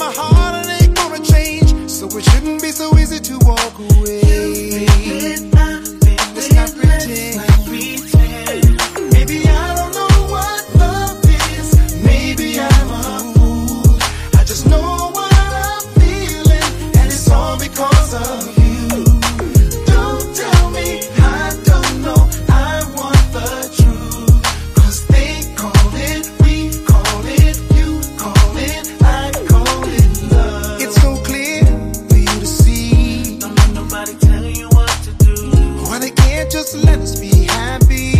my heart and ain't gonna change. So it shouldn't be so easy to walk away. Let's not pretend. Maybe I don't know what love is. Maybe I'm a fool. I just know what I'm feeling, and it's all because of you. Don't tell me I don't know. I want the truth. 'Cause they call it, we call it, you call it, I call it love. It's so clear for you to see. Don't let nobody tell you what to do. Why they can't just let us be happy.